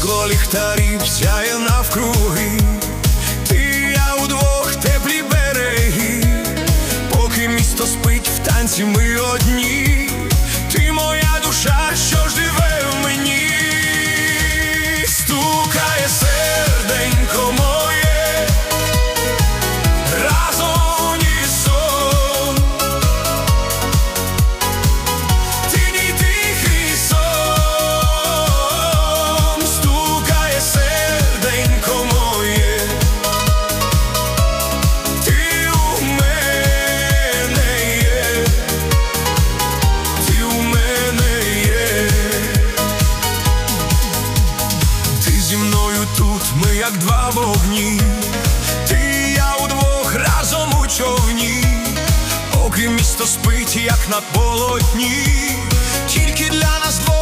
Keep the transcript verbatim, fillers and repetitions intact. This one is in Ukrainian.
скло ліхтарів сяє навкруги. Ти і я удвох, теплі береги, поки місто спить, в танці ми одні. Ти моя душа, що ж живе в мені. Стукає серденько моє, разом в унісон. Ти мій тихий сон. Стукає серденько моє, ти у мене є, ти у мене є. Ти зі мною тут, ми як два вогні. Ти і я удвох, разом у човні, поки місто спить, як на полотні. Тільки для нас двох.